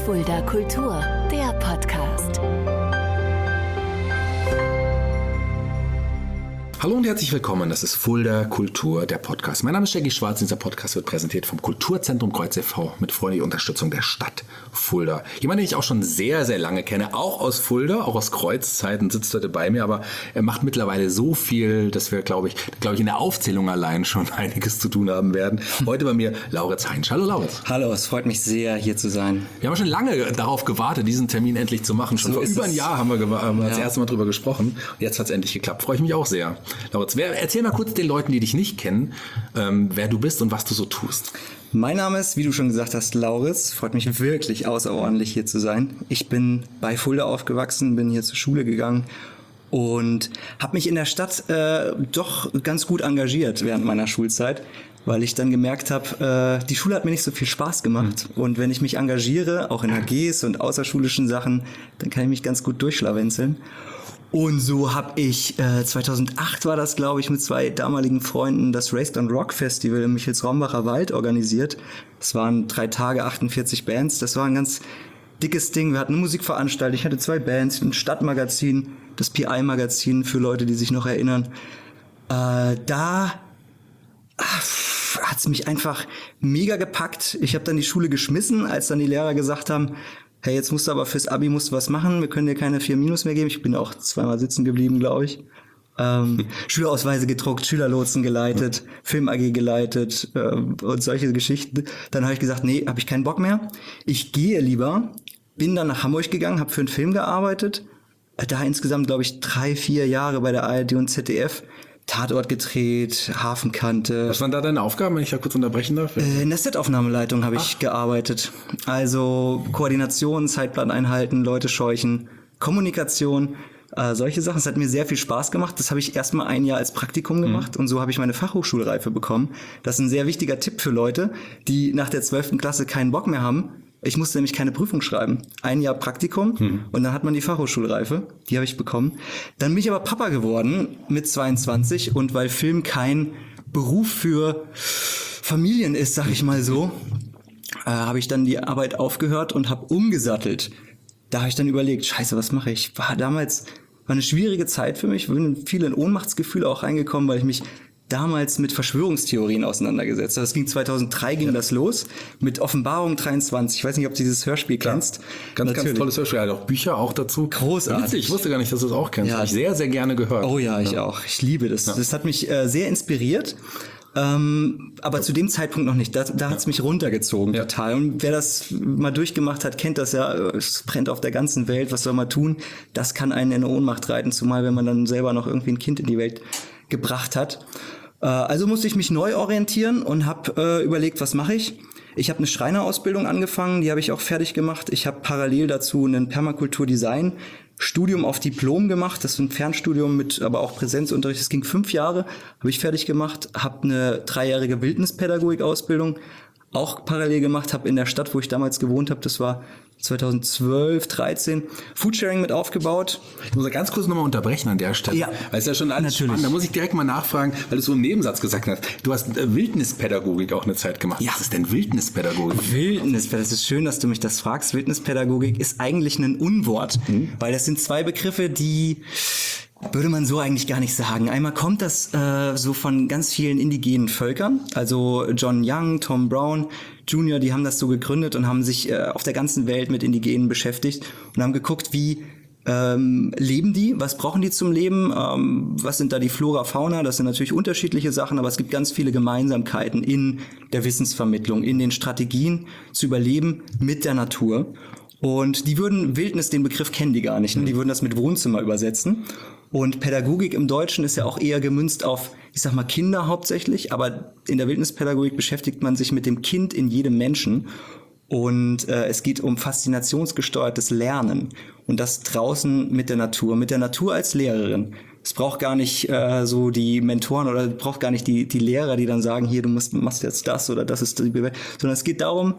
Fulda Kultur, der Podcast. Hallo und herzlich willkommen, das ist Fulda Kultur, der Podcast. Mein Name ist Jackie Schwarz, dieser Podcast wird präsentiert vom Kulturzentrum Kreuz e.V. mit freundlicher Unterstützung der Stadt Fulda. Jemand, den ich auch schon sehr, sehr lange kenne, auch aus Fulda, auch aus Kreuzzeiten, sitzt heute bei mir, aber er macht mittlerweile so viel, dass wir, glaube ich, in der Aufzählung allein schon einiges zu tun haben werden. Heute bei mir Lauritz Heinsch. Hallo Lauritz. Hallo, es freut mich sehr, hier zu sein. Wir haben schon lange darauf gewartet, diesen Termin endlich zu machen. Schon vor über ein Jahr haben wir das erste Mal drüber gesprochen. Und jetzt hat es endlich geklappt. Freue ich mich auch sehr. Lauritz, erzähl mal kurz den Leuten, die dich nicht kennen, wer du bist und was du so tust. Mein Name ist, wie du schon gesagt hast, Lauritz. Freut mich wirklich außerordentlich, hier zu sein. Ich bin bei Fulda aufgewachsen, bin hier zur Schule gegangen und habe mich in der Stadt doch ganz gut engagiert während meiner Schulzeit, weil ich dann gemerkt habe, die Schule hat mir nicht so viel Spaß gemacht. Und wenn ich mich engagiere, auch in AGs und außerschulischen Sachen, dann kann ich mich ganz gut durchschlawenzeln. Und so habe ich, 2008 war das, glaube ich, mit zwei damaligen Freunden das Race and Rock Festival im Michels-Rombacher Wald organisiert. Das waren 3 Tage, 48 Bands. Das war ein ganz dickes Ding. Wir hatten eine Musikveranstaltung, ich hatte 2 Bands, ein Stadtmagazin, das PI-Magazin für Leute, die sich noch erinnern. Da hat's mich einfach mega gepackt. Ich habe dann die Schule geschmissen, als dann die Lehrer gesagt haben, hey, jetzt musst du aber fürs Abi was machen, wir können dir keine 4 Minus mehr geben. Ich bin auch 2-mal sitzen geblieben, glaube ich. Schülerausweise gedruckt, Schülerlotsen geleitet, Film AG geleitet und solche Geschichten. Dann habe ich gesagt, nee, habe ich keinen Bock mehr. Ich gehe lieber. Bin dann nach Hamburg gegangen, habe für einen Film gearbeitet. Da insgesamt, glaube ich, 3-4 Jahre bei der ARD und ZDF. Tatort gedreht, Hafenkante. Was waren da deine Aufgaben, wenn ich da kurz unterbrechen darf? In der Set-Aufnahmeleitung habe ich gearbeitet. Also Koordination, Zeitplan einhalten, Leute scheuchen, Kommunikation, solche Sachen. Es hat mir sehr viel Spaß gemacht. Das habe ich erstmal 1 Jahr als Praktikum gemacht und so habe ich meine Fachhochschulreife bekommen. Das ist ein sehr wichtiger Tipp für Leute, die nach der 12. Klasse keinen Bock mehr haben. Ich musste nämlich keine Prüfung schreiben. 1 Jahr Praktikum und dann hat man die Fachhochschulreife. Die habe ich bekommen. Dann bin ich aber Papa geworden mit 22 und weil Film kein Beruf für Familien ist, sag ich mal so, habe ich dann die Arbeit aufgehört und habe umgesattelt. Da habe ich dann überlegt, scheiße, was mache ich? War eine schwierige Zeit für mich. Bin viel in Ohnmachtsgefühle auch reingekommen, weil ich mich damals mit Verschwörungstheorien auseinandergesetzt. Das ging 2003 das los mit Offenbarung 23. Ich weiß nicht, ob du dieses Hörspiel kennst. Ganz tolles Hörspiel. Ja, auch Bücher auch dazu. Großartig. Witzig, ich wusste gar nicht, dass du es auch kennst. Ja. Habe ich sehr, sehr gerne gehört. Oh ja, ich auch. Ich liebe das. Ja. Das hat mich sehr inspiriert. Aber zu dem Zeitpunkt noch nicht. Da hat's mich runtergezogen total. Und wer das mal durchgemacht hat, kennt das ja. Es brennt auf der ganzen Welt. Was soll man tun? Das kann einen in eine Ohnmacht reiten, zumal wenn man dann selber noch irgendwie ein Kind in die Welt gebracht hat. Also musste ich mich neu orientieren und habe überlegt, was mache ich? Ich habe eine Schreinerausbildung angefangen, die habe ich auch fertig gemacht. Ich habe parallel dazu ein Permakulturdesign-Studium auf Diplom gemacht. Das ist ein Fernstudium mit aber auch Präsenzunterricht. Das ging 5 Jahre, habe ich fertig gemacht. Habe eine 3-jährige Wildnispädagogik-Ausbildung auch parallel gemacht. Habe in der Stadt, wo ich damals gewohnt habe, das war 2012, 13, Foodsharing mit aufgebaut. Ich muss ganz kurz nochmal unterbrechen an der Stelle. Ja, weil es ja schon alles spannend. Da muss ich direkt mal nachfragen, weil du so im Nebensatz gesagt hast. Du hast Wildnispädagogik auch eine Zeit gemacht. Ja. Was ist denn Wildnispädagogik? Wildnispädagogik, das ist schön, dass du mich das fragst. Wildnispädagogik ist eigentlich ein Unwort, weil das sind 2 Begriffe, die würde man so eigentlich gar nicht sagen. Einmal kommt das so von ganz vielen indigenen Völkern, also John Young, Tom Brown Jr., die haben das so gegründet und haben sich auf der ganzen Welt mit Indigenen beschäftigt und haben geguckt, wie leben die, was brauchen die zum Leben, was sind da die Flora, Fauna, das sind natürlich unterschiedliche Sachen, aber es gibt ganz viele Gemeinsamkeiten in der Wissensvermittlung, in den Strategien zu überleben mit der Natur. Und die würden Wildnis, den Begriff kennen die gar nicht, ne? Die würden das mit Wohnzimmer übersetzen. Und Pädagogik im Deutschen ist ja auch eher gemünzt auf, ich sag mal, Kinder hauptsächlich, aber in der Wildnispädagogik beschäftigt man sich mit dem Kind in jedem Menschen. Und es geht um faszinationsgesteuertes Lernen und das draußen mit der Natur als Lehrerin. Es braucht gar nicht so die Mentoren oder braucht gar nicht die Lehrer, die dann sagen, hier, machst jetzt das oder das ist die Bewegung, sondern es geht darum,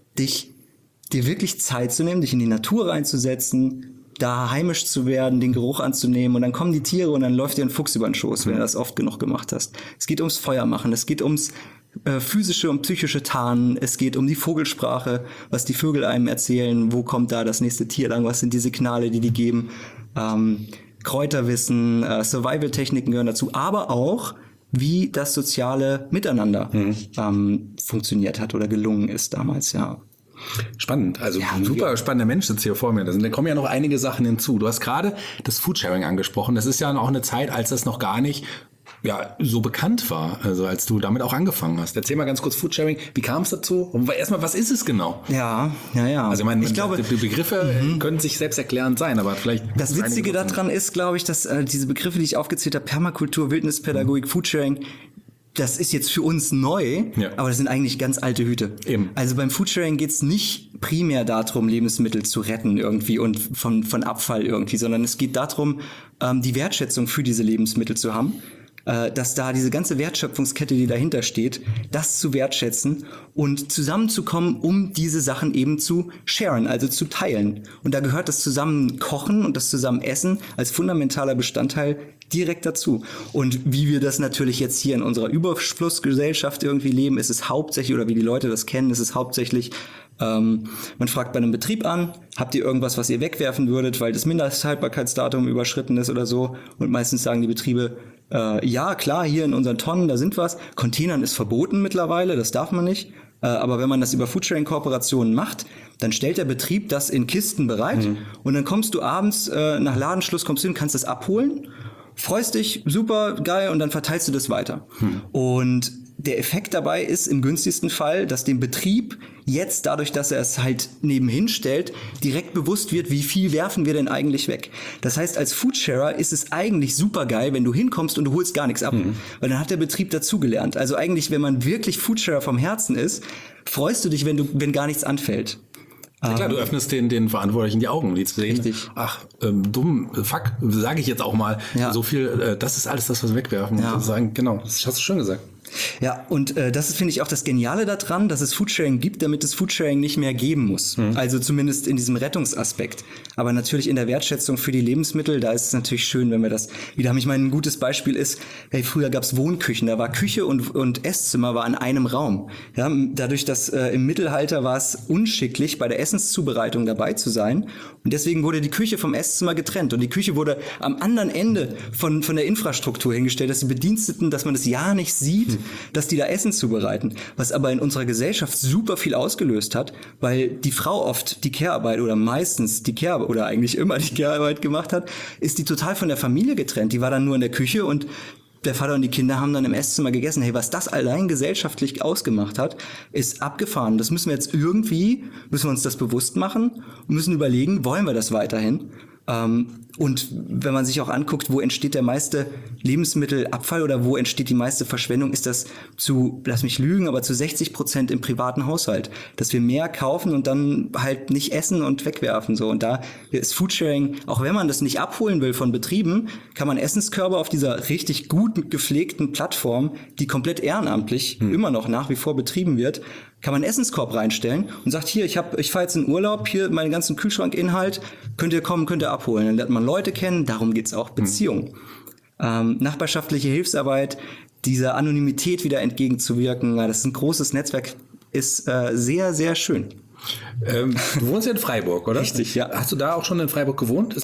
dir wirklich Zeit zu nehmen, dich in die Natur reinzusetzen, da heimisch zu werden, den Geruch anzunehmen und dann kommen die Tiere und dann läuft dir ein Fuchs über den Schoß, wenn du das oft genug gemacht hast. Es geht ums Feuer machen, es geht ums physische und psychische Tarnen, es geht um die Vogelsprache, was die Vögel einem erzählen, wo kommt da das nächste Tier lang, was sind die Signale, die geben, Kräuterwissen, Survival-Techniken gehören dazu, aber auch wie das soziale Miteinander funktioniert hat oder gelungen ist damals, ja. Spannend, also super spannender Mensch sitzt hier vor mir. Da kommen ja noch einige Sachen hinzu. Du hast gerade das Foodsharing angesprochen. Das ist ja auch eine Zeit, als das noch gar nicht so bekannt war, also als du damit auch angefangen hast. Erzähl mal ganz kurz Foodsharing. Wie kam es dazu? Und erstmal, was ist es genau? Ja. Also ich glaube, die Begriffe können sich selbst erklärend sein, aber vielleicht... Das Witzige daran ist, glaube ich, dass diese Begriffe, die ich aufgezählt habe, Permakultur, Wildnispädagogik, Foodsharing, das ist jetzt für uns neu, aber das sind eigentlich ganz alte Hüte. Eben. Also beim Foodsharing geht es nicht primär darum, Lebensmittel zu retten irgendwie und von Abfall irgendwie, sondern es geht darum, die Wertschätzung für diese Lebensmittel zu haben. Dass da diese ganze Wertschöpfungskette, die dahinter steht, das zu wertschätzen und zusammenzukommen, um diese Sachen eben zu sharen, also zu teilen. Und da gehört das Zusammenkochen und das Zusammenessen als fundamentaler Bestandteil direkt dazu. Und wie wir das natürlich jetzt hier in unserer Überflussgesellschaft irgendwie leben, ist es hauptsächlich, oder wie die Leute das kennen, ist es hauptsächlich, man fragt bei einem Betrieb an, habt ihr irgendwas, was ihr wegwerfen würdet, weil das Mindesthaltbarkeitsdatum überschritten ist oder so? Und meistens sagen die Betriebe, ja, klar, hier in unseren Tonnen, da sind was. Containern ist verboten mittlerweile, das darf man nicht. Aber wenn man das über Foodsharing-Kooperationen macht, dann stellt der Betrieb das in Kisten bereit und dann kommst du abends, nach Ladenschluss kommst du hin, kannst das abholen, freust dich, super, geil, und dann verteilst du das weiter. Und der Effekt dabei ist im günstigsten Fall, dass dem Betrieb jetzt dadurch, dass er es halt nebenhin stellt, direkt bewusst wird, wie viel werfen wir denn eigentlich weg. Das heißt, als Foodsharer ist es eigentlich super geil, wenn du hinkommst und du holst gar nichts ab, weil dann hat der Betrieb dazugelernt. Also eigentlich, wenn man wirklich Foodsharer vom Herzen ist, freust du dich, wenn gar nichts anfällt. Ja klar, du öffnest den Verantwortlichen die Augen, die zu sehen. Richtig. Ach, fuck, sage ich jetzt auch mal. Ja. So viel, das ist alles das, was wir wegwerfen. Ja. Und sagen, genau, das hast du schön gesagt. Ja, und das ist, finde ich, auch das Geniale daran, dass es Foodsharing gibt, damit es Foodsharing nicht mehr geben muss. Also zumindest in diesem Rettungsaspekt. Aber natürlich in der Wertschätzung für die Lebensmittel, da ist es natürlich schön, wenn wir das wieder haben. Ich meine, ein gutes Beispiel ist, hey, früher gab es Wohnküchen, da war Küche und Esszimmer war in einem Raum. Ja, dadurch, dass im Mittelalter war es unschicklich, bei der Essenszubereitung dabei zu sein. Und deswegen wurde die Küche vom Esszimmer getrennt. Und die Küche wurde am anderen Ende von der Infrastruktur hingestellt, dass die Bediensteten, dass man das ja nicht sieht, dass die da Essen zubereiten. Was aber in unserer Gesellschaft super viel ausgelöst hat, weil die Frau oft die Care-Arbeit oder meistens die Care-Arbeit oder eigentlich immer die Care-Arbeit gemacht hat, ist die total von der Familie getrennt. Die war dann nur in der Küche und der Vater und die Kinder haben dann im Esszimmer gegessen. Hey, was das allein gesellschaftlich ausgemacht hat, ist abgefahren. Das müssen wir jetzt müssen wir uns das bewusst machen und müssen überlegen, wollen wir das weiterhin? Und wenn man sich auch anguckt, wo entsteht der meiste Lebensmittelabfall oder wo entsteht die meiste Verschwendung, ist das lass mich lügen, aber zu 60% im privaten Haushalt. Dass wir mehr kaufen und dann halt nicht essen und wegwerfen. So. Und da ist Foodsharing, auch wenn man das nicht abholen will von Betrieben, kann man Essenskörbe auf dieser richtig gut gepflegten Plattform, die komplett ehrenamtlich immer noch nach wie vor betrieben wird, kann man einen Essenskorb reinstellen und sagt, hier, ich fahre jetzt in Urlaub, hier meinen ganzen Kühlschrankinhalt, könnt ihr kommen, könnt ihr abholen. Dann lernt man Leute kennen, darum geht's auch, Beziehungen. Nachbarschaftliche Hilfsarbeit, dieser Anonymität wieder entgegenzuwirken, das ist ein großes Netzwerk, ist sehr, sehr schön. Du wohnst ja in Freiburg, oder? Richtig, ja. Hast du da auch schon in Freiburg gewohnt?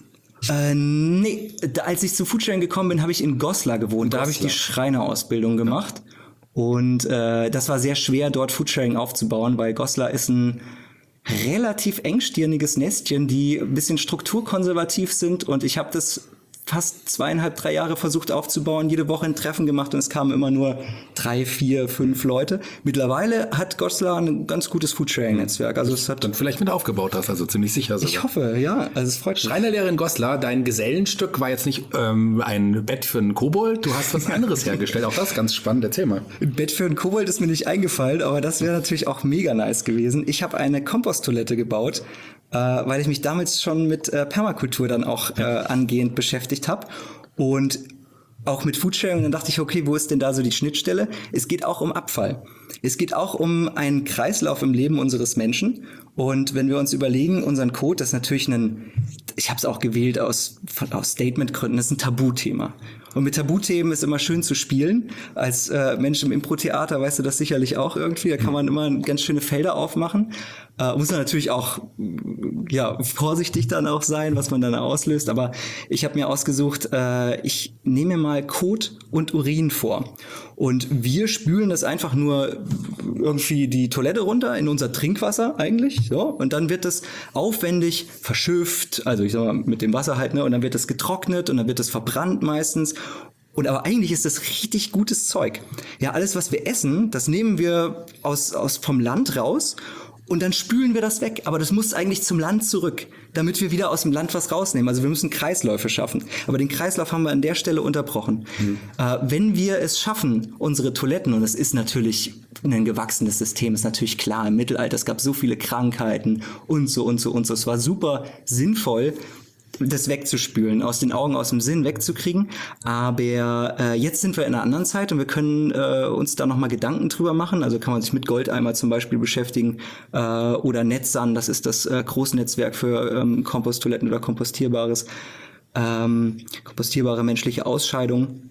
Nee, als ich zu Foodsharing gekommen bin, habe ich in Goslar gewohnt. Da habe ich die Schreinerausbildung gemacht. Und das war sehr schwer, dort Foodsharing aufzubauen, weil Goslar ist ein relativ engstirniges Nestchen, die ein bisschen strukturkonservativ sind. Und ich habe das fast 2,5, 3 Jahre versucht aufzubauen, jede Woche ein Treffen gemacht und es kamen immer nur 3, 4, 5 Leute. Mittlerweile hat Goslar ein ganz gutes Foodsharing-Netzwerk. Also es hat dann vielleicht mit aufgebaut hast, also ziemlich sicher. Sogar. Ich hoffe, ja. Also es freut mich. Schreinerlehrerin Goslar, dein Gesellenstück war jetzt nicht ein Bett für einen Kobold, du hast was anderes hergestellt. Auch das ist ganz spannend, erzähl mal. Ein Bett für einen Kobold ist mir nicht eingefallen, aber das wäre natürlich auch mega nice gewesen. Ich habe eine Komposttoilette gebaut, weil ich mich damals schon mit Permakultur dann auch angehend beschäftigt habe und auch mit Foodsharing. Und dann dachte ich, okay, wo ist denn da so die Schnittstelle? Es geht auch um Abfall. Es geht auch um einen Kreislauf im Leben unseres Menschen. Und wenn wir uns überlegen, unseren Code, das ist natürlich ich habe es auch gewählt aus Statementgründen, das ist ein Tabuthema. Und mit Tabuthemen ist immer schön zu spielen. Als Mensch im Impro-Theater weißt du das sicherlich auch irgendwie. Da kann man immer ganz schöne Felder aufmachen. Muss man natürlich auch vorsichtig dann auch sein, was man dann auslöst. Aber ich habe mir ausgesucht, ich nehme mir mal Kot und Urin vor. Und wir spülen das einfach nur irgendwie die Toilette runter in unser Trinkwasser eigentlich. So. Und dann wird das aufwendig verschifft, also ich sag mal mit dem Wasser halt, ne? Und dann wird das getrocknet und dann wird das verbrannt meistens. Und aber eigentlich ist das richtig gutes Zeug. Ja, alles, was wir essen, das nehmen wir vom Land raus. Und dann spülen wir das weg. Aber das muss eigentlich zum Land zurück, damit wir wieder aus dem Land was rausnehmen. Also wir müssen Kreisläufe schaffen. Aber den Kreislauf haben wir an der Stelle unterbrochen. Wenn wir es schaffen, unsere Toiletten, und das ist natürlich ein gewachsenes System, ist natürlich klar, im Mittelalter, es gab so viele Krankheiten und so. Es war super sinnvoll, das wegzuspülen, aus den Augen, aus dem Sinn wegzukriegen. Aber jetzt sind wir in einer anderen Zeit und wir können uns da nochmal Gedanken drüber machen. Also kann man sich mit Goldeimer zum Beispiel beschäftigen oder Netzsan, das ist das Großnetzwerk für Komposttoiletten oder kompostierbare menschliche Ausscheidungen.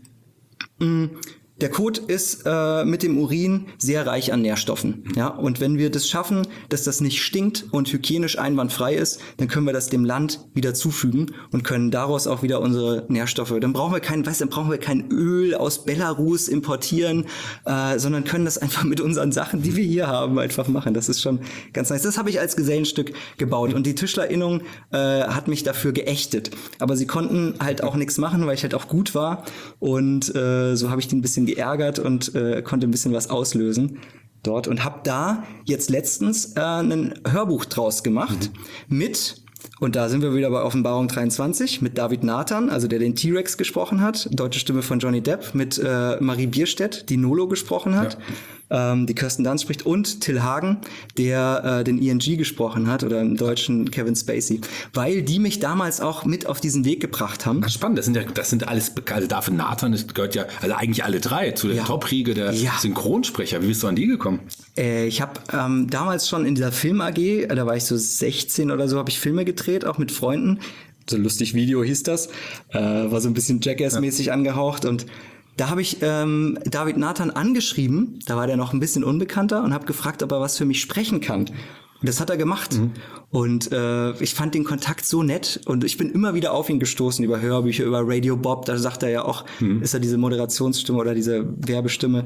Der Kot ist mit dem Urin sehr reich an Nährstoffen. Ja? Und wenn wir das schaffen, dass das nicht stinkt und hygienisch einwandfrei ist, dann können wir das dem Land wieder zufügen und können daraus auch wieder unsere Nährstoffe. Dann brauchen wir kein Öl aus Belarus importieren, sondern können das einfach mit unseren Sachen, die wir hier haben, einfach machen. Das ist schon ganz nice. Das habe ich als Gesellenstück gebaut. Und die Tischlerinnung hat mich dafür geächtet. Aber sie konnten halt auch nichts machen, weil ich halt auch gut war. Und so habe ich die ein bisschen geärgert und konnte ein bisschen was auslösen dort und habe da jetzt letztens ein Hörbuch draus gemacht mit, und da sind wir wieder bei Offenbarung 23, mit David Nathan, also der den T-Rex gesprochen hat, deutsche Stimme von Johnny Depp, mit Marie Bierstedt, die Nolo gesprochen hat, die Kirsten Dunst spricht, und Till Hagen, der den ENG gesprochen hat, oder im Deutschen Kevin Spacey, weil die mich damals auch mit auf diesen Weg gebracht haben. Das ist spannend, das sind alles, also David Nathan, das gehört ja, also eigentlich alle drei zu der Top-Riege der Synchronsprecher. Wie bist du an die gekommen? Ich habe damals schon in dieser Film AG, da war ich so 16 oder so, habe ich Filme gedreht, auch mit Freunden. So lustig Video hieß das, war so ein bisschen Jackass-mäßig angehaucht, und da habe ich David Nathan angeschrieben, da war der noch ein bisschen unbekannter, und habe gefragt, ob er was für mich sprechen kann. Und das hat er gemacht. Und ich fand den Kontakt so nett, und ich bin immer wieder auf ihn gestoßen über Hörbücher, über Radio Bob, da sagt er ja auch, ist er diese Moderationsstimme oder diese Werbestimme.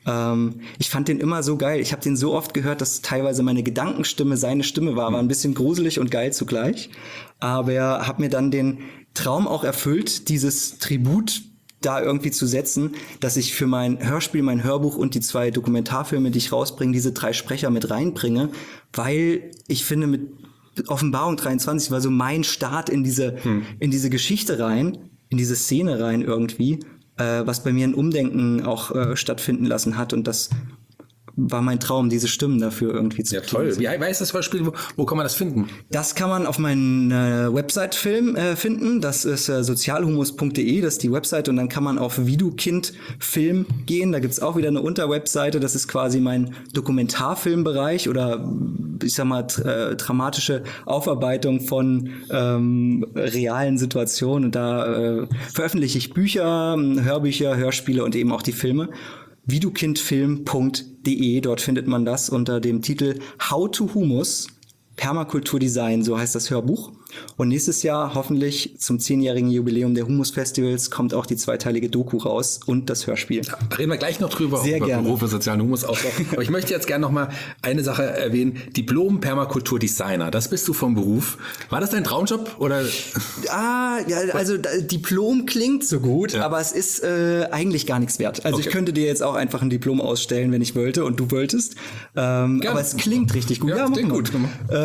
Ich fand den immer so geil. Ich habe den so oft gehört, dass teilweise meine Gedankenstimme seine Stimme war ein bisschen gruselig und geil zugleich. Aber er hat mir dann den Traum auch erfüllt, dieses Tribut da irgendwie zu setzen, dass ich für mein Hörspiel, mein Hörbuch und die 2 Dokumentarfilme, die ich rausbringe, diese 3 Sprecher mit reinbringe, weil ich finde, mit Offenbarung 23 war so mein Start in diese Geschichte rein, in diese Szene rein irgendwie, was bei mir ein Umdenken auch stattfinden lassen hat, und das war mein Traum, diese Stimmen dafür irgendwie zu kriegen. Ja, toll. Wie heißt das Hörspiel? Wo kann man das finden? Das kann man auf meiner Website finden. Das ist sozialhumus.de, das ist die Website. Und dann kann man auf Vidukind Film gehen. Da gibt's auch wieder eine Unterwebseite. Das ist quasi mein Dokumentarfilmbereich oder, ich sag mal, dramatische Aufarbeitung von realen Situationen. Und da veröffentliche ich Bücher, Hörbücher, Hörspiele und eben auch die Filme. vidukindfilm.de, dort findet man das unter dem Titel How to Humus, Permakulturdesign, so heißt das Hörbuch. Und nächstes Jahr, hoffentlich zum 10-jährigen Jubiläum der Humus-Festivals, kommt auch die 2-teilige Doku raus und das Hörspiel. Da reden wir gleich noch drüber, Sehr über gerne. Berufe, sozialen Humusausbau. Aber ich möchte jetzt gerne noch mal eine Sache erwähnen. Diplom-Permakulturdesigner, das bist du vom Beruf. War das dein Traumjob? Oder? Ja, also Diplom klingt so gut, aber es ist eigentlich gar nichts wert. Also ich könnte dir jetzt auch einfach ein Diplom ausstellen, wenn ich wollte und du wolltest. Aber es klingt richtig gut. Ja, klingt gut.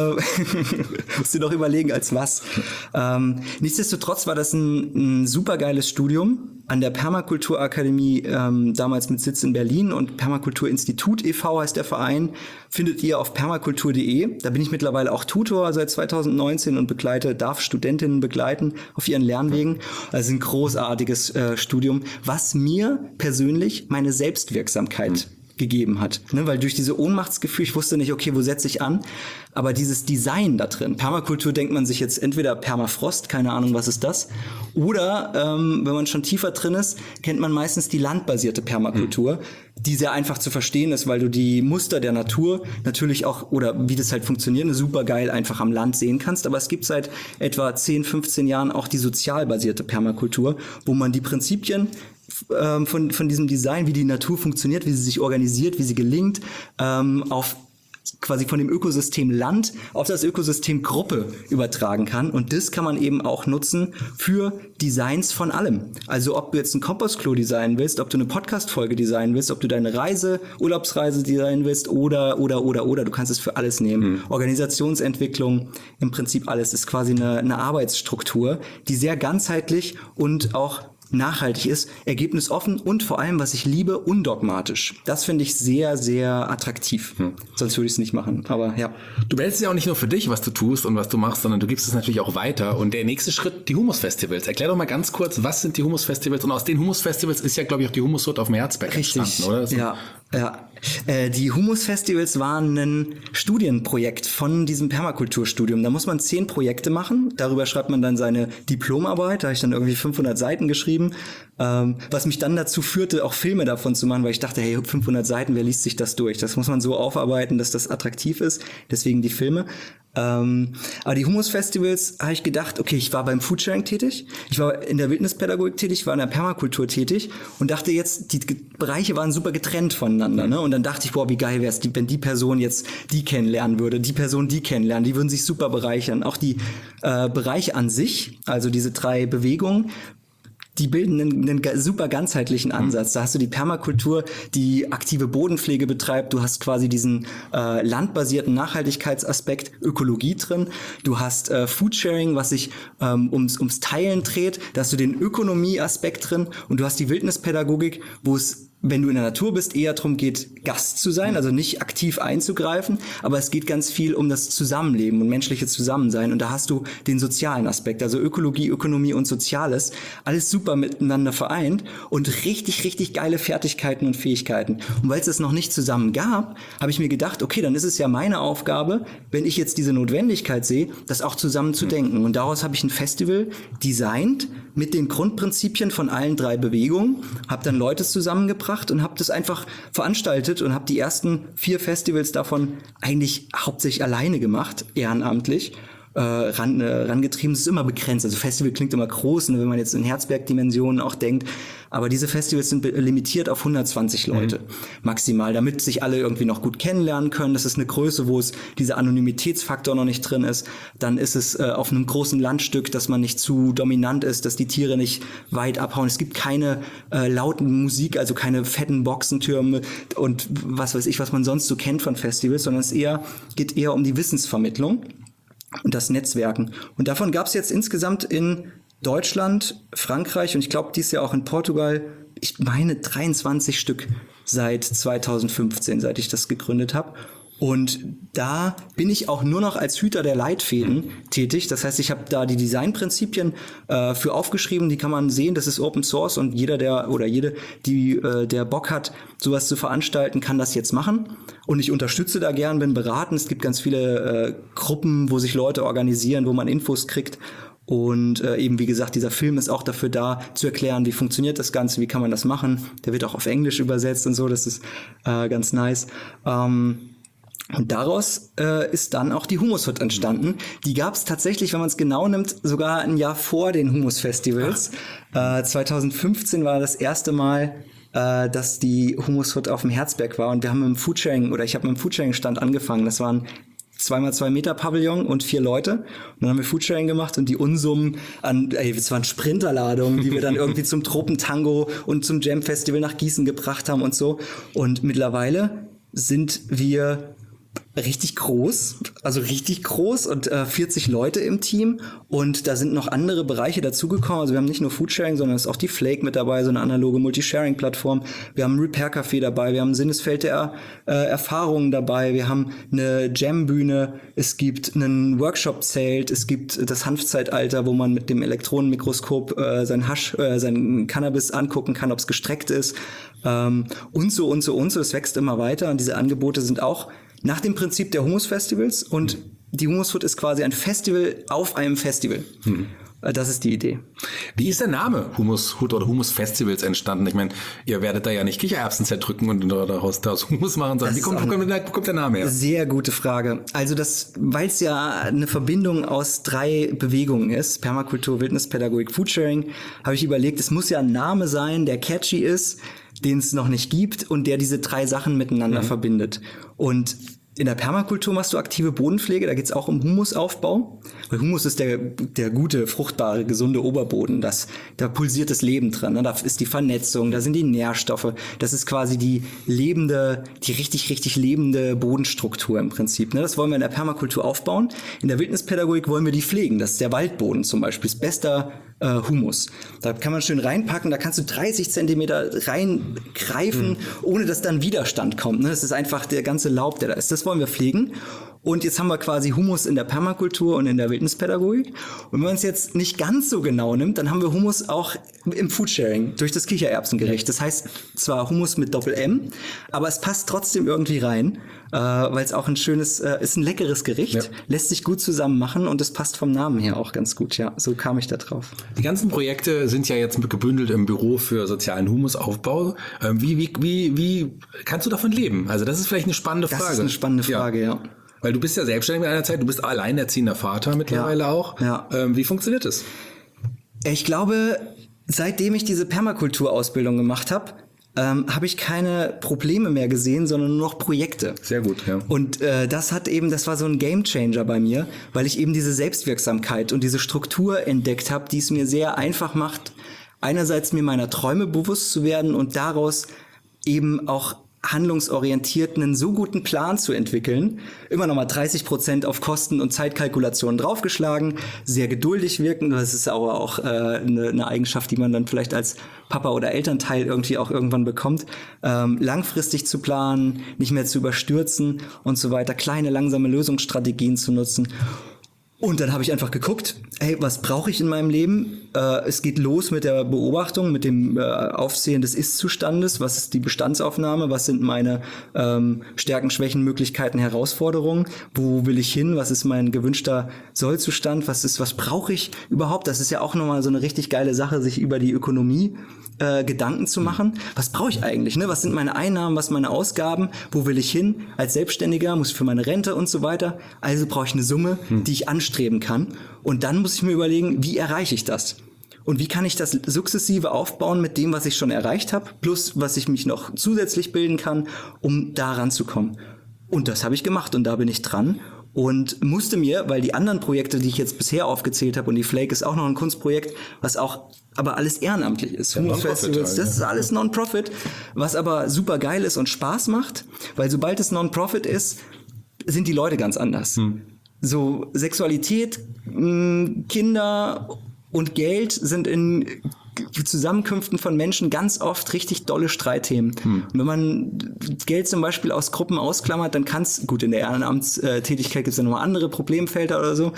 Musst du noch überlegen, als was. Nichtsdestotrotz war das ein super geiles Studium an der Permakulturakademie, damals mit Sitz in Berlin, und Permakulturinstitut e.V. heißt der Verein, findet ihr auf permakultur.de. Da bin ich mittlerweile auch Tutor seit 2019 und darf Studentinnen begleiten auf ihren Lernwegen. Also ein großartiges Studium, was mir persönlich meine Selbstwirksamkeit gegeben hat. Ne? Weil durch diese Ohnmachtsgefühl, ich wusste nicht, okay, wo setze ich an? Aber dieses Design da drin, Permakultur denkt man sich jetzt entweder Permafrost, keine Ahnung, was ist das? Oder, wenn man schon tiefer drin ist, kennt man meistens die landbasierte Permakultur, die sehr einfach zu verstehen ist, weil du die Muster der Natur natürlich auch, oder wie das halt funktioniert, super geil einfach am Land sehen kannst. Aber es gibt seit etwa 10, 15 Jahren auch die sozial basierte Permakultur, wo man die Prinzipien von diesem Design, wie die Natur funktioniert, wie sie sich organisiert, wie sie gelingt, auf quasi von dem Ökosystem Land auf das Ökosystem Gruppe übertragen kann. Und das kann man eben auch nutzen für Designs von allem. Also ob du jetzt ein Kompostklo designen willst, ob du eine Podcast-Folge designen willst, ob du deine Urlaubsreise designen willst oder. Du kannst es für alles nehmen. Organisationsentwicklung, im Prinzip alles ist quasi eine Arbeitsstruktur, die sehr ganzheitlich und auch nachhaltig ist, ergebnisoffen und vor allem, was ich liebe, undogmatisch. Das finde ich sehr, sehr attraktiv. Sonst würde ich es nicht machen, aber ja. Du behältst ja auch nicht nur für dich, was du tust und was du machst, sondern du gibst es natürlich auch weiter. Und der nächste Schritt, die Humus-Festivals. Erklär doch mal ganz kurz, was sind die Humus-Festivals? Und aus den Humus-Festivals ist ja, glaube ich, auch die Humus-Hut auf dem Herzberg entstanden, oder? Ja. Die Humus-Festivals waren ein Studienprojekt von diesem Permakulturstudium. Da muss man 10 Projekte machen. Darüber schreibt man dann seine Diplomarbeit. Da habe ich dann irgendwie 500 Seiten geschrieben. Was mich dann dazu führte, auch Filme davon zu machen, weil ich dachte, hey, 500 Seiten, wer liest sich das durch? Das muss man so aufarbeiten, dass das attraktiv ist. Deswegen die Filme. Aber die Humus-Festivals habe ich gedacht, okay, ich war beim Foodsharing tätig, ich war in der Wildnispädagogik tätig, ich war in der Permakultur tätig und dachte jetzt, die Bereiche waren super getrennt voneinander, ne? Und dann dachte ich, boah, wie geil wäre es, wenn die Person jetzt die kennenlernen würde, die Person die kennenlernen, die würden sich super bereichern. Auch die Bereiche an sich, also diese 3 Bewegungen, die bilden einen super ganzheitlichen Ansatz. Da hast du die Permakultur, die aktive Bodenpflege betreibt. Du hast quasi diesen landbasierten Nachhaltigkeitsaspekt, Ökologie drin. Du hast Foodsharing, was sich ums Teilen dreht. Da hast du den Ökonomieaspekt drin. Und du hast die Wildnispädagogik, wo es, wenn du in der Natur bist, eher darum geht, Gast zu sein, also nicht aktiv einzugreifen, aber es geht ganz viel um das Zusammenleben und menschliche Zusammensein und da hast du den sozialen Aspekt, also Ökologie, Ökonomie und Soziales, alles super miteinander vereint und richtig, richtig geile Fertigkeiten und Fähigkeiten. Und weil es das noch nicht zusammen gab, habe ich mir gedacht, okay, dann ist es ja meine Aufgabe, wenn ich jetzt diese Notwendigkeit sehe, das auch zusammen zu denken. Und daraus habe ich ein Festival designt mit den Grundprinzipien von allen 3 Bewegungen, habe dann Leute zusammengebracht und habe das einfach veranstaltet und habe die ersten 4 Festivals davon eigentlich hauptsächlich alleine gemacht, ehrenamtlich. Rangetrieben. Es ist immer begrenzt. Also Festival klingt immer groß, ne, wenn man jetzt in Herzberg-Dimensionen auch denkt. Aber diese Festivals sind limitiert auf 120 Leute maximal, damit sich alle irgendwie noch gut kennenlernen können. Das ist eine Größe, wo es dieser Anonymitätsfaktor noch nicht drin ist. Dann ist es auf einem großen Landstück, dass man nicht zu dominant ist, dass die Tiere nicht weit abhauen. Es gibt keine lauten Musik, also keine fetten Boxentürme und was weiß ich, was man sonst so kennt von Festivals, sondern es geht eher um die Wissensvermittlung und das Netzwerken. Und davon gab es jetzt insgesamt in Deutschland, Frankreich und ich glaube dies Jahr auch in Portugal, ich meine 23 Stück seit 2015, seit ich das gegründet habe. Und da bin ich auch nur noch als Hüter der Leitfäden tätig. Das heißt, ich habe da die Designprinzipien für aufgeschrieben. Die kann man sehen. Das ist Open Source und jeder, der Bock hat, sowas zu veranstalten, kann das jetzt machen. Und ich unterstütze da gern, bin beraten. Es gibt ganz viele Gruppen, wo sich Leute organisieren, wo man Infos kriegt. Und eben, wie gesagt, dieser Film ist auch dafür da, zu erklären, wie funktioniert das Ganze, wie kann man das machen. Der wird auch auf Englisch übersetzt und so. Das ist ganz nice. Und daraus ist dann auch die Humus-Hut entstanden. Die gab es tatsächlich, wenn man es genau nimmt, sogar ein Jahr vor den Humus-Festivals. 2015 war das erste Mal, dass die Humus-Hut auf dem Herzberg war. Und wir haben ich habe mit dem Foodsharing-Stand angefangen. Das waren 2x2 Meter Pavillon und 4 Leute. Und dann haben wir Foodsharing gemacht und die Unsummen es waren Sprinterladungen, die wir dann irgendwie zum Tropentango und zum Jam-Festival nach Gießen gebracht haben und so. Und mittlerweile sind wir richtig groß und 40 Leute im Team und da sind noch andere Bereiche dazugekommen. Also wir haben nicht nur Foodsharing, sondern es ist auch die Flake mit dabei, so eine analoge Multisharing-Plattform. Wir haben ein Repair-Café dabei, wir haben ein Sinnesfeld der Erfahrungen dabei, wir haben eine Jam-Bühne, es gibt einen Workshop-Zelt, es gibt das Hanfzeitalter, wo man mit dem Elektronenmikroskop sein Cannabis angucken kann, ob es gestreckt ist und so. Es wächst immer weiter und diese Angebote sind auch nach dem Prinzip der Humus-Festivals und die Humus Hood ist quasi ein Festival auf einem Festival. Das ist die Idee. Wie ist der Name Humus Hood oder Humus Festivals entstanden? Ich meine, ihr werdet da ja nicht Kichererbsen zerdrücken und daraus Humus machen, sondern wie kommt der Name her? Sehr gute Frage. Also weil es ja eine Verbindung aus 3 Bewegungen ist, Permakultur, Wildnispädagogik, Foodsharing, habe ich überlegt, es muss ja ein Name sein, der catchy ist, den es noch nicht gibt und der diese 3 Sachen miteinander verbindet. Und in der Permakultur machst du aktive Bodenpflege, da geht es auch um Humusaufbau. Weil Humus ist der gute, fruchtbare, gesunde Oberboden. Da pulsiert das Leben drin. Ne? Da ist die Vernetzung, da sind die Nährstoffe. Das ist quasi die richtig, richtig lebende Bodenstruktur im Prinzip. Ne? Das wollen wir in der Permakultur aufbauen. In der Wildnispädagogik wollen wir die pflegen. Das ist der Waldboden zum Beispiel, das beste Humus. Da kann man schön reinpacken, da kannst du 30 Zentimeter reingreifen, ohne dass dann Widerstand kommt. Ne? Das ist einfach der ganze Laub, der da ist. Das wollen wir pflegen. Und jetzt haben wir quasi Humus in der Permakultur und in der Wildnispädagogik. Und wenn man es jetzt nicht ganz so genau nimmt, dann haben wir Humus auch im Foodsharing durch das Kichererbsengericht. Das heißt zwar Humus mit Doppel-M, aber es passt trotzdem irgendwie rein, weil es auch ein schönes, ist ein leckeres Gericht, lässt sich gut zusammen machen und es passt vom Namen her auch ganz gut. Ja, so kam ich da drauf. Die ganzen Projekte sind ja jetzt gebündelt im Büro für sozialen Humusaufbau. Wie kannst du davon leben? Also das ist vielleicht eine spannende Frage. Das ist eine spannende Frage, ja. Weil du bist ja selbstständig in einer Zeit, du bist alleinerziehender Vater mittlerweile auch. Ja. Wie funktioniert das? Ich glaube, seitdem ich diese Permakulturausbildung gemacht habe, habe ich keine Probleme mehr gesehen, sondern nur noch Projekte. Sehr gut, ja. Und das war so ein Gamechanger bei mir, weil ich eben diese Selbstwirksamkeit und diese Struktur entdeckt habe, die es mir sehr einfach macht, einerseits mir meiner Träume bewusst zu werden und daraus eben auch handlungsorientiert einen so guten Plan zu entwickeln, immer nochmal 30% auf Kosten- und Zeitkalkulationen draufgeschlagen, sehr geduldig wirken, das ist aber auch eine Eigenschaft, die man dann vielleicht als Papa oder Elternteil irgendwie auch irgendwann bekommt, langfristig zu planen, nicht mehr zu überstürzen und so weiter, kleine, langsame Lösungsstrategien zu nutzen. Und dann habe ich einfach geguckt, hey, was brauche ich in meinem Leben? Es geht los mit der Beobachtung, mit dem Aufsehen des Ist-Zustandes. Was ist die Bestandsaufnahme? Was sind meine Stärken, Schwächen, Möglichkeiten, Herausforderungen? Wo will ich hin? Was ist mein gewünschter Sollzustand? Was brauche ich überhaupt? Das ist ja auch nochmal so eine richtig geile Sache, sich über die Ökonomie Gedanken zu machen. Was brauche ich eigentlich? Ne? Was sind meine Einnahmen? Was sind meine Ausgaben? Wo will ich hin? Als Selbstständiger muss ich für meine Rente und so weiter. Also brauche ich eine Summe, die ich anstreben kann. Und dann muss ich mir überlegen, wie erreiche ich das? Und wie kann ich das sukzessive aufbauen mit dem, was ich schon erreicht habe, plus was ich mich noch zusätzlich bilden kann, um da ranzukommen. Und das habe ich gemacht und da bin ich dran. Und musste mir, weil die anderen Projekte, die ich jetzt bisher aufgezählt habe, und die Flake ist auch noch ein Kunstprojekt, was auch aber alles ehrenamtlich ist. Ja, Festivals, das ist alles Non-Profit, was aber super geil ist und Spaß macht, weil sobald es Non-Profit ist, sind die Leute ganz anders. So Sexualität, Kinder und Geld sind in Zusammenkünften von Menschen ganz oft richtig dolle Streitthemen. Und wenn man Geld zum Beispiel aus Gruppen ausklammert, dann kann es, gut, in der Ehrenamtstätigkeit gibt es ja nochmal andere Problemfelder oder so,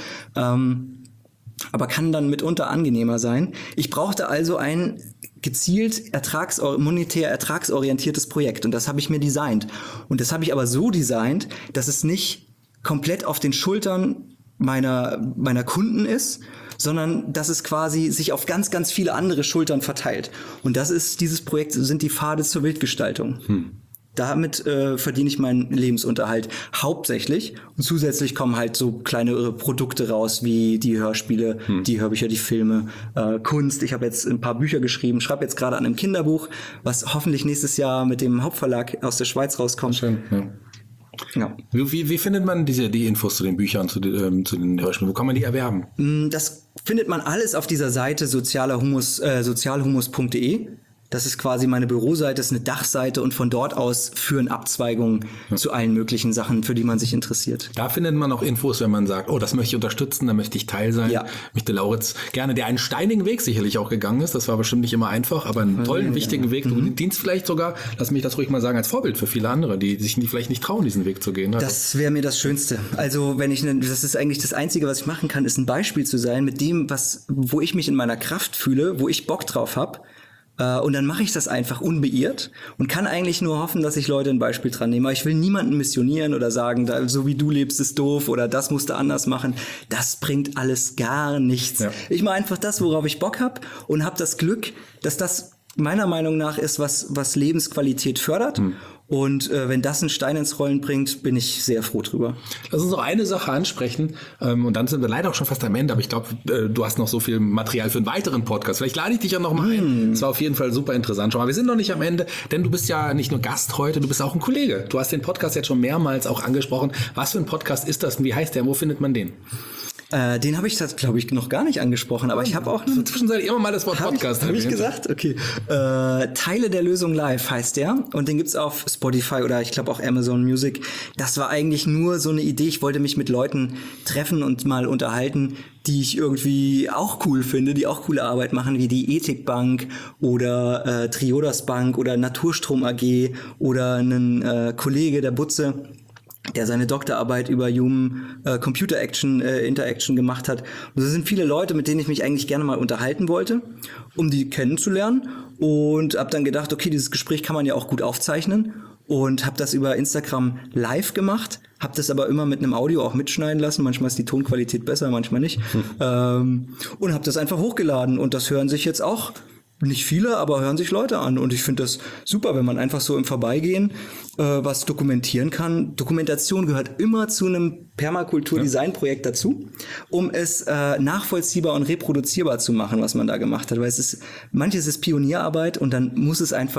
aber kann dann mitunter angenehmer sein. Ich brauchte also ein gezielt monetär ertragsorientiertes Projekt und das habe ich mir designt. Und das habe ich aber so designt, dass es nicht komplett auf den Schultern meiner Kunden ist, sondern dass es quasi sich auf ganz, ganz viele andere Schultern verteilt. Und dieses Projekt sind die Pfade zur Wildgestaltung. Damit verdiene ich meinen Lebensunterhalt hauptsächlich. Und zusätzlich kommen halt so kleine Produkte raus, wie die Hörspiele, die Hörbücher, die Filme, Kunst. Ich habe jetzt ein paar Bücher geschrieben, schreibe jetzt gerade an einem Kinderbuch, was hoffentlich nächstes Jahr mit dem Hauptverlag aus der Schweiz rauskommt. Schön, ja. Ja. Wie findet man die Infos zu den Büchern, zu den Hörspielen? Wo kann man die erwerben? Das findet man alles auf dieser Seite sozialhumus.de. Das ist quasi meine Büroseite, ist eine Dachseite und von dort aus führen Abzweigungen zu allen möglichen Sachen, für die man sich interessiert. Da findet man auch Infos, wenn man sagt, oh, das möchte ich unterstützen, da möchte ich Teil sein. Ja. Möchte Lauritz gerne, der einen steinigen Weg sicherlich auch gegangen ist. Das war bestimmt nicht immer einfach, aber einen tollen, wichtigen Weg. Du dienst vielleicht sogar, lass mich das ruhig mal sagen, als Vorbild für viele andere, die sich vielleicht nicht trauen, diesen Weg zu gehen. Also Das wäre mir das Schönste. Also das ist eigentlich das Einzige, was ich machen kann, ist ein Beispiel zu sein mit dem, wo ich mich in meiner Kraft fühle, wo ich Bock drauf habe. Und dann mache ich das einfach unbeirrt und kann eigentlich nur hoffen, dass ich Leute ein Beispiel dran nehme. Aber ich will niemanden missionieren oder sagen, so wie du lebst, ist doof oder das musst du anders machen. Das bringt alles gar nichts. Ja. Ich mache einfach das, worauf ich Bock habe und habe das Glück, dass das meiner Meinung nach ist, was Lebensqualität fördert. Und wenn das einen Stein ins Rollen bringt, bin ich sehr froh drüber. Lass uns noch eine Sache ansprechen und dann sind wir leider auch schon fast am Ende, aber ich glaube, du hast noch so viel Material für einen weiteren Podcast. Vielleicht lade ich dich ja noch mal ein. Das war auf jeden Fall super interessant. Aber wir sind noch nicht am Ende, denn du bist ja nicht nur Gast heute, du bist auch ein Kollege. Du hast den Podcast jetzt schon mehrmals auch angesprochen. Was für ein Podcast ist das und wie heißt der? Wo findet man den? Den habe ich, glaube ich, noch gar nicht angesprochen, aber ich habe auch zwischenzeitlich immer mal das Wort Podcast. Habe ich gesagt? Okay. Teile der Lösung live heißt der und den gibt's auf Spotify oder ich glaube auch Amazon Music. Das war eigentlich nur so eine Idee. Ich wollte mich mit Leuten treffen und mal unterhalten, die ich irgendwie auch cool finde, die auch coole Arbeit machen, wie die Ethikbank oder Triodos Bank oder Naturstrom AG oder einen Kollege der Butze, der seine Doktorarbeit über Human Computer Interaction gemacht hat. Und das sind viele Leute, mit denen ich mich eigentlich gerne mal unterhalten wollte, um die kennenzulernen. Und habe dann gedacht, okay, dieses Gespräch kann man ja auch gut aufzeichnen. Und habe das über Instagram live gemacht, habe das aber immer mit einem Audio auch mitschneiden lassen. Manchmal ist die Tonqualität besser, manchmal nicht. Und habe das einfach hochgeladen. Und das hören sich jetzt auch nicht viele, aber hören sich Leute an. Und ich finde das super, wenn man einfach so im Vorbeigehen was dokumentieren kann. Dokumentation gehört immer zu einem Permakultur-Design-Projekt dazu, um es nachvollziehbar und reproduzierbar zu machen, was man da gemacht hat. Weil manches ist Pionierarbeit und dann muss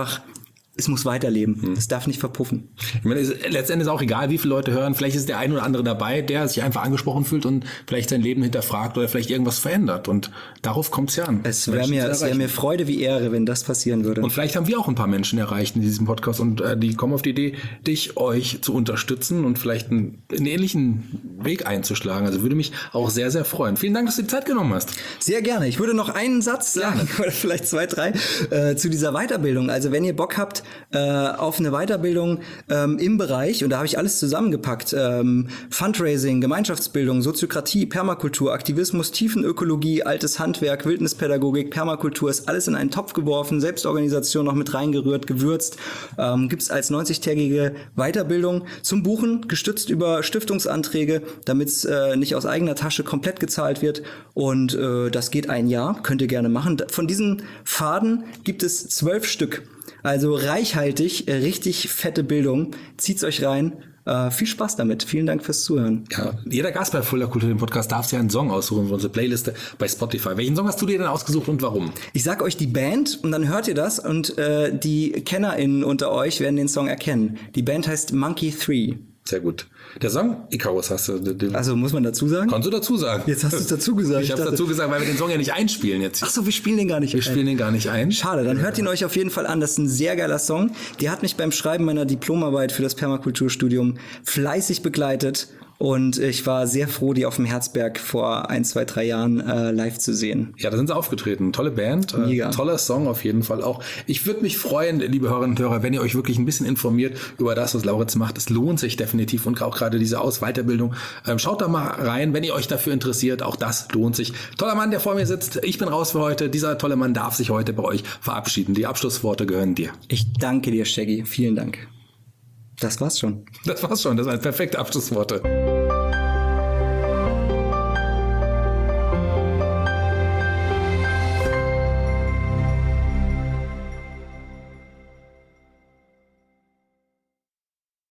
es muss weiterleben. Es darf nicht verpuffen. Ich meine, letztendlich ist auch egal, wie viele Leute hören. Vielleicht ist der ein oder andere dabei, der sich einfach angesprochen fühlt und vielleicht sein Leben hinterfragt oder vielleicht irgendwas verändert. Und darauf kommt es ja an. Es wäre mir Freude wie Ehre, wenn das passieren würde. Und vielleicht haben wir auch ein paar Menschen erreicht in diesem Podcast und die kommen auf die Idee, euch zu unterstützen und vielleicht einen ähnlichen Weg einzuschlagen. Also würde mich auch sehr, sehr freuen. Vielen Dank, dass du die Zeit genommen hast. Sehr gerne. Ich würde noch einen Satz sagen, oder vielleicht 2, 3, zu dieser Weiterbildung. Also wenn ihr Bock habt, auf eine Weiterbildung im Bereich, und da habe ich alles zusammengepackt, Fundraising, Gemeinschaftsbildung, Soziokratie, Permakultur, Aktivismus, Tiefenökologie, altes Handwerk, Wildnispädagogik, Permakultur, ist alles in einen Topf geworfen, Selbstorganisation noch mit reingerührt, gewürzt, gibt's als 90-tägige Weiterbildung zum Buchen, gestützt über Stiftungsanträge, damit es nicht aus eigener Tasche komplett gezahlt wird, und das geht ein Jahr, könnt ihr gerne machen. Von diesen Pfaden gibt es 12 Stück. Also reichhaltig, richtig fette Bildung. Zieht's euch rein. Viel Spaß damit. Vielen Dank fürs Zuhören. Ja, jeder Gast bei Fulda Kultur, dem Podcast, darf sich einen Song aussuchen für unsere Playliste bei Spotify. Welchen Song hast du dir denn ausgesucht und warum? Ich sag euch die Band und dann hört ihr das und die KennerInnen unter euch werden den Song erkennen. Die Band heißt Monkey 3. Sehr gut. Der Song Icarus hast du. Also muss man dazu sagen? Kannst du dazu sagen. Jetzt hast du es dazu gesagt. Ich habe es dazu gesagt, weil wir den Song ja nicht einspielen jetzt. Ach so, wir spielen den gar nicht. Wir spielen den gar nicht ein. Schade, dann hört ihn euch auf jeden Fall an. Das ist ein sehr geiler Song. Der hat mich beim Schreiben meiner Diplomarbeit für das Permakulturstudium fleißig begleitet. Und ich war sehr froh, die auf dem Herzberg vor 1, 2, 3 Jahren live zu sehen. Ja, da sind sie aufgetreten. Tolle Band, toller Song auf jeden Fall auch. Ich würde mich freuen, liebe Hörerinnen und Hörer, wenn ihr euch wirklich ein bisschen informiert über das, was Lauritz macht. Es lohnt sich definitiv und auch gerade diese Weiterbildung. Schaut da mal rein, wenn ihr euch dafür interessiert. Auch das lohnt sich. Toller Mann, der vor mir sitzt. Ich bin raus für heute. Dieser tolle Mann darf sich heute bei euch verabschieden. Die Abschlussworte gehören dir. Ich danke dir, Shaggy. Vielen Dank. Das war's schon. Das waren perfekte Abschlussworte.